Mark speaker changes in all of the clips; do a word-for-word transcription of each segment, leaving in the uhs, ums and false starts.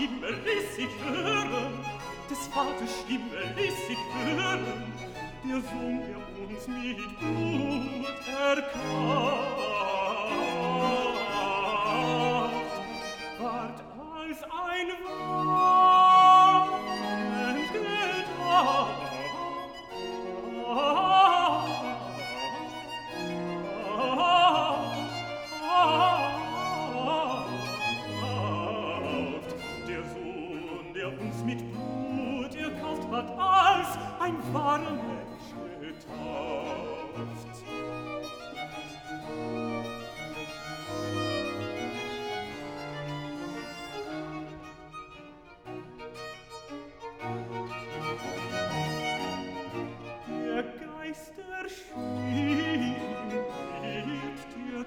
Speaker 1: Stimme ließ sich hören, des Vaters Stimme ließ sich hören, der Sohn, der uns mit Blut erkauft, ward als ein Wand getauft. Der Sohn, der uns mit Blut erkauft, ward als ein wahrer Mensch getauft. Der Geist erschien mit dir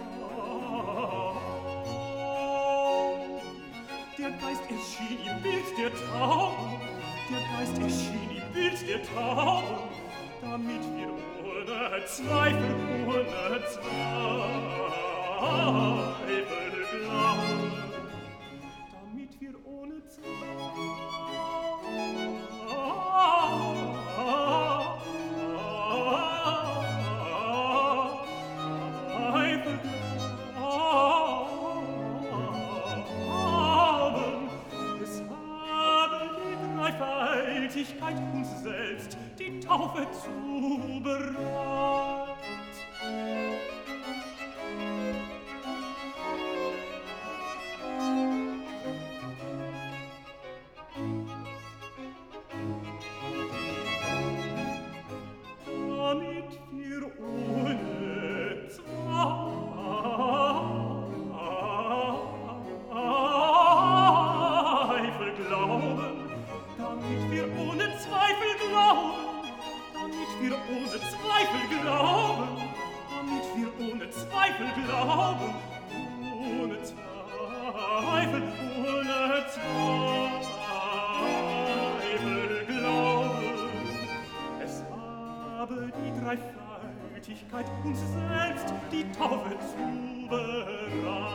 Speaker 1: taub. Der Geist erschien im Bild der Taub. Der Geist erschien im Bild der Taub, damit wir ohne Zweifel, ohne Zweifel glauben. Damit wir ohne Zweifel glauben. Es habe die Dreifaltigkeit uns selbst die Taufe zubereit. Damit wir ohne Zweifel glauben, damit wir ohne Zweifel glauben, damit wir ohne Zweifel glauben, damit wir ohne Zweifel glauben, ohne Zweifel, ohne Zweifel glauben. Es habe die Dreifaltigkeit uns selbst die Taufe zubereit.